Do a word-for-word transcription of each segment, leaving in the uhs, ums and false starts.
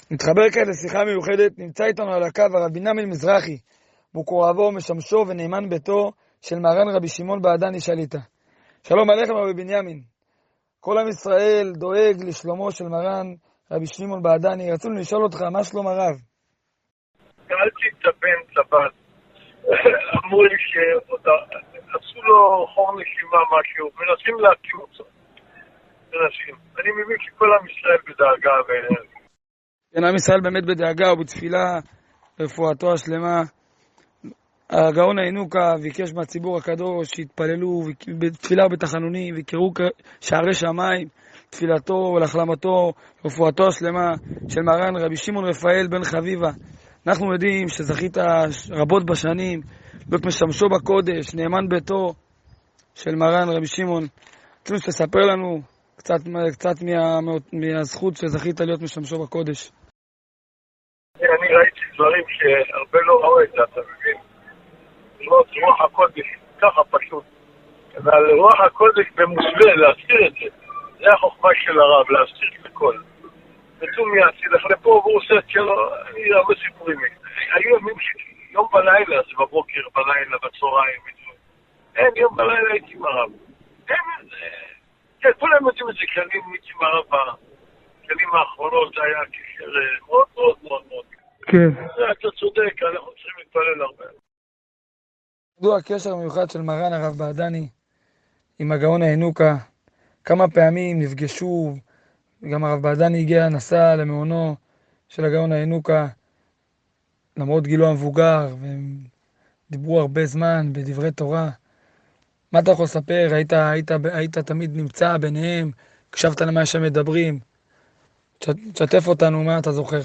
נתחבר כעת לשיחה מיוחדת, נמצא איתנו על הקו הרב בנימין מזרחי, מקורבו, משמשו ונאמן ביתו של מרן רבי שמעון בעדני שליט"א. שלום עליכם רבי בנימין. כל עם ישראל דואג לשלומו של מרן רבי שמעון בעדני. רצינו לשאול אותך, מה שלום הרב? שאלתי את הבן לבת, אמרו לי שעשו לו חור נשימה משהו, מנסים להקים אותו. מנסים. אני מבין שכל עם ישראל בדאגה. כן, עם ישראל באמת בדאגה ובתפילה רפואתו השלמה. הגאון הינוקה ביקש מהציבור הקדוש שהתפללו בתפילה ובתחנונים ויקראו שערי שמיים, תפילתו ולהחלמתו, רפואתו השלמה של מרן רבי שמעון רפאל בן חביבה. אנחנו יודעים שזכית רבות בשנים, להיות משמשו בקודש, נאמן ביתו של מרן רבי שמעון. רצינו שתספר לנו קצת, קצת מה, מהזכות שזכית להיות משמשו בקודש. אני ראיתי דברים שהרבה לא ראו את זה, אתה מבין? לראות רוח הקודש, ככה פשוט. אבל רוח הקודש במוסווה, להסתיר את זה. זה החוכמה של הרב, להסתיר את הכל. ותום יעשי לך לפה והוא עושה את שלו, אני הרבה סיפורים. היו ימים שיום בלילה, זה בבוקר, בלילה, בצהריים. אין, יום בלילה הייתי עם הרב. אין, כן, כולם יודעים את זה, כשאני הייתי עם הרב בשנים האחרונות, זה היה קשר מאוד מאוד מאוד מאוד. כן. אתה צודק, אנחנו צריכים להתפלל הרבה. זו הקשר המיוחד של מרן הרב בעדני עם הגאון הינוקה. כמה פעמים נפגשו, גם הרב בעדני הגיע, נסע למעונו של הגאון הינוקה, למרות גילו המבוגר, והם דיברו הרבה זמן בדברי תורה. מה אתה יכול לספר? היית, היית, היית תמיד נמצא ביניהם, הקשבת למה שהם מדברים. תשתף אותנו, מה אתה זוכר?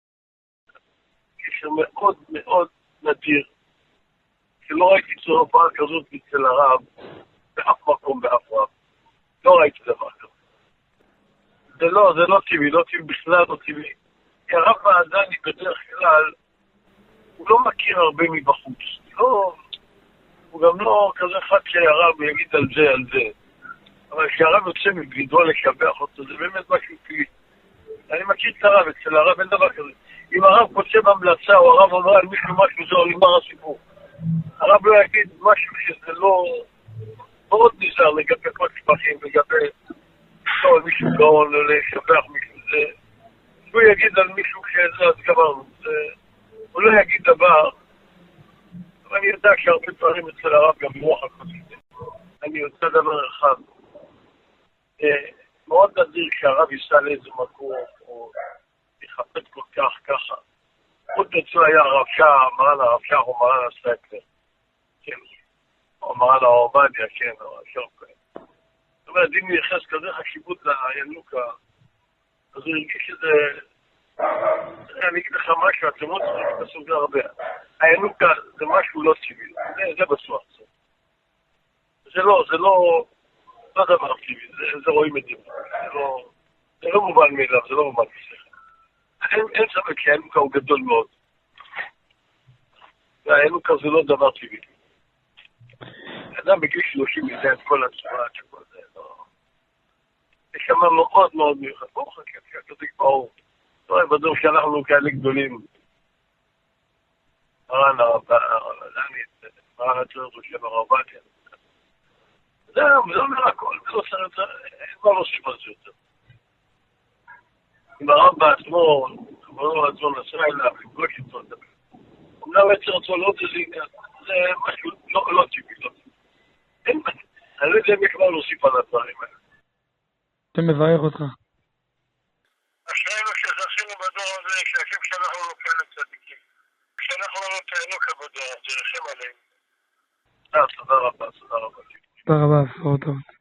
קשר מאוד מאוד נדיר. שלא ראיתי צורפה כזאת אצל הרב, באף מקום, באף רב. לא ראיתי דבר כזה. זה לא, זה לא טבעי, לא טבעי בכלל, לא טבעי. כי הרב בעדני בדרך כלל, הוא לא מכיר הרבה מבחוץ. לא, הוא גם לא כזה אחד שהרב יגיד על זה, על זה. אבל כשהרב יוצא מבגדו לשבח אותו, זה באמת משהו טבעי. אני מכיר את הרב, אצל הרב אין דבר כזה. אם הרב כותב המלצה, או הרב אומר על מישהו משהו, זה נגמר הסיפור. הרב לא יגיד משהו שזה לא מאוד נזהר לגבי כל שבחים, לגבי לא, מישהו גאון, לשבח מישהו, זה הוא יגיד על מישהו שזה אז גמרנו, הוא לא יגיד דבר, אבל אני יודע שהרבה דברים אצל הרב גם רוח הקודש. אני יודע דבר אחד, מאוד נדיר כשהרב ייסע לאיזה מקום, או יחפת כל כך ככה. עוד אצלו היה הרב שעה, מרן הרב שעה או מרן הסקלר. כן, או מרן העובדיה, כן, או השורקה. זאת אומרת, אם ייחס כזה חשיבות לינוקה, אז הוא הרגיש שזה... אני אגיד לך משהו, אתם לא צריכים לעשות הרבה. הינוקה זה משהו לא טבעי, זה, זה בטוח. זה לא, זה לא... לא דבר טבעי, זה, זה רואים את זה. זה לא... זה לא מובן מאליו, זה לא מובן בשכל. אין, אין ספק שהינוקה הוא גדול מאוד. והינוקה זה לא דבר טבעי. אדם בגיל שלושים יודע את כל הצורה, את כל זה, לא... יש שם מאוד מאוד מיוחד. בואו חכה, אתה תקפאו. לא, בדור שאנחנו כאלה גדולים. מרן הרב, מרן הצורך של הרב בתיה. זה אומר הכל, זה לא סרט, אין מה להוסיף על זה יותר. אם הרב בעצמו, אמרו לעצמו נסע אליו, לפגוש איתו, אמנם עצר אותו לא זה עניין, זה משהו לא טבעי, לא טבעי. אין מה, אני לא יודע אם יש מה להוסיף על הדברים האלה. אתה מברך אותך. אשרינו שזכינו בדור הזה, שהשם שאנחנו לא כאלה צדיקים. כשאנחנו לא נתנו כבודו, זה רחם עליהם. תודה רבה, תודה רבה. תודה רבה, ספור טוב.